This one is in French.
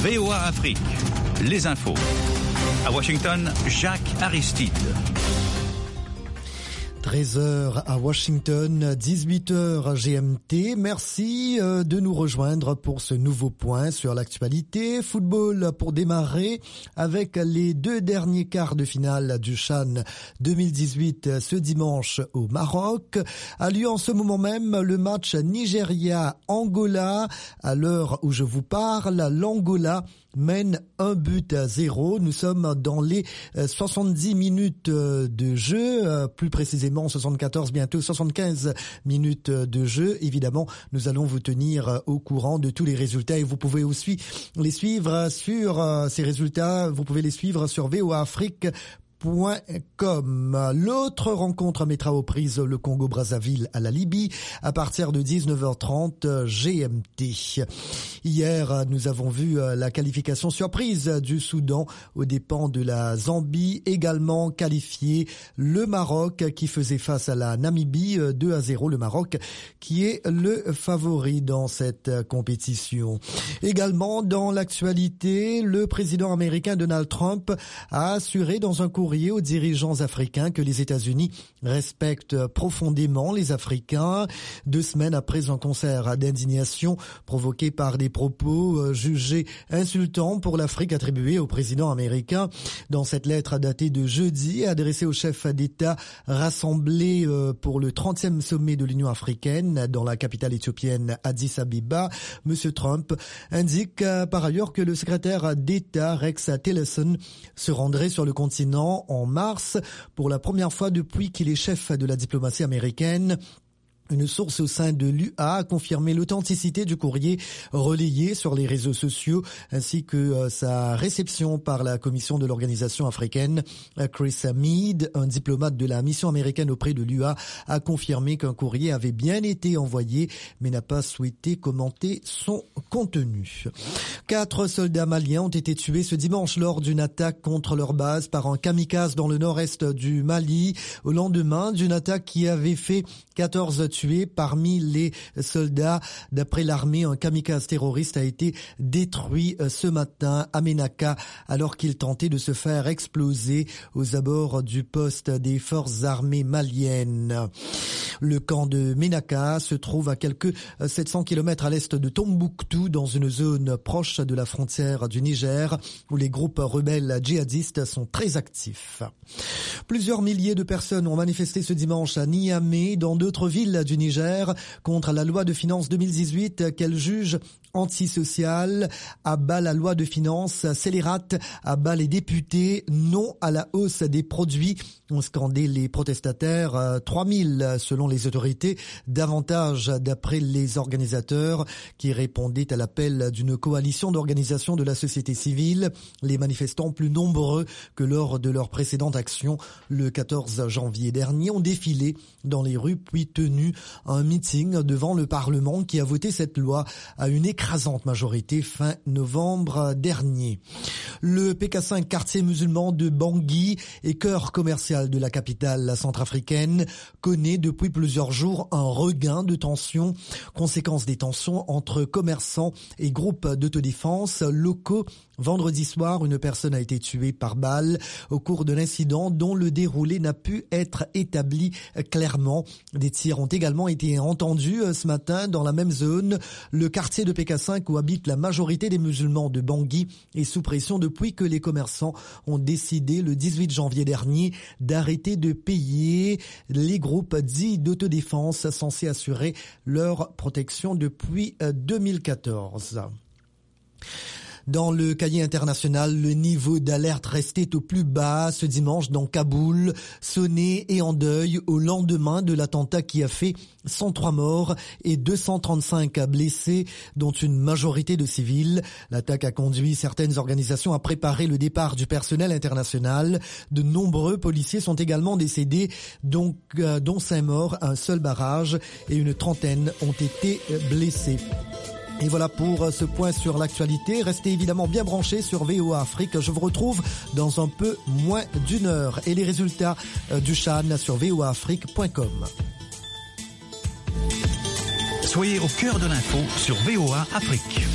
VOA Afrique, les infos. À Washington, Jacques Aristide. 13h à Washington, 18h GMT. Merci de nous rejoindre pour ce nouveau point sur l'actualité. Football pour démarrer avec les deux derniers quarts de finale du CHAN 2018 ce dimanche au Maroc. A lieu en ce moment même le match Nigeria-Angola. À l'heure où je vous parle, l'Angola mène 1-0. Nous sommes dans les 70 minutes de jeu, plus précisément 74, bientôt 75 minutes de jeu. Évidemment, nous allons vous tenir au courant de tous les résultats et vous pouvez aussi les suivre sur ces résultats. Vous pouvez les suivre sur VOA Afrique. L'autre rencontre mettra aux prises le Congo-Brazzaville à la Libye à partir de 19h30 GMT. Hier, nous avons vu la qualification surprise du Soudan aux dépens de la Zambie, également qualifié le Maroc qui faisait face à la Namibie 2-0, le Maroc qui est le favori dans cette compétition. Également dans l'actualité, le président américain Donald Trump a assuré dans un courrier aux dirigeants africains que les États-Unis respectent profondément les Africains. 2 semaines après un concert d'indignation provoqué par des propos jugés insultants pour l'Afrique attribués au président américain. Dans cette lettre datée de jeudi, adressée aux chefs d'État rassemblés pour le 30e sommet de l'Union africaine dans la capitale éthiopienne Addis Abeba, M. Trump indique par ailleurs que le secrétaire d'État Rex Tillerson se rendrait sur le continent en mars pour la première fois depuis qu'il est chef de la diplomatie américaine. Une source au sein de l'UA a confirmé l'authenticité du courrier relayé sur les réseaux sociaux ainsi que sa réception par la commission de l'organisation africaine. Chris Meade, un diplomate de la mission américaine auprès de l'UA, a confirmé qu'un courrier avait bien été envoyé mais n'a pas souhaité commenter son contenu. 4 soldats maliens ont été tués ce dimanche lors d'une attaque contre leur base par un kamikaze dans le nord-est du Mali au lendemain d'une attaque qui avait fait 14 tués parmi les soldats. D'après l'armée, un kamikaze terroriste a été détruit ce matin à Ménaka alors qu'il tentait de se faire exploser aux abords du poste des forces armées maliennes. Le camp de Ménaka se trouve à quelques 700 km à l'est de Tombouctou, dans une zone proche de la frontière du Niger, où les groupes rebelles djihadistes sont très actifs. Plusieurs milliers de personnes ont manifesté ce dimanche à Niamey, dans d'autres villes du Niger, contre la loi de finances 2018 qu'elle juge antisociale. À bas la loi de finances scélérate, à bas les députés, non à la hausse des produits, ont scandé les protestataires. 3000 selon les autorités, davantage d'après les organisateurs qui répondaient à l'appel d'une coalition d'organisations de la société civile. Les manifestants, plus nombreux que lors de leur précédente action le 14 janvier dernier, ont défilé dans les rues puis tenu un meeting devant le Parlement qui a voté cette loi à une écrasante majorité fin novembre dernier. Le PK5, quartier musulman de Bangui et cœur commercial de la capitale centrafricaine, connaît depuis plusieurs jours un regain de tensions, conséquence des tensions entre commerçants et groupes d'autodéfense locaux. Vendredi soir, une personne a été tuée par balle au cours d'un incident dont le déroulé n'a pu être établi clairement. Des tirs ont également été entendus ce matin dans la même zone. Le quartier de PK5 où habite la majorité des musulmans de Bangui est sous pression depuis que les commerçants ont décidé le 18 janvier dernier d'arrêter de payer les groupes dits d'autodéfense censés assurer leur protection depuis 2014. Dans le cahier international, le niveau d'alerte restait au plus bas ce dimanche dans Kaboul, sonné et en deuil au lendemain de l'attentat qui a fait 103 morts et 235 blessés, dont une majorité de civils. L'attaque a conduit certaines organisations à préparer le départ du personnel international. De nombreux policiers sont également décédés, dont 5 morts, un seul barrage et une trentaine ont été blessés. Et voilà pour ce point sur l'actualité. Restez évidemment bien branchés sur VOA Afrique. Je vous retrouve dans un peu moins d'une heure. Et les résultats du CHAN sur voaafrique.com. Soyez au cœur de l'info sur VOA Afrique.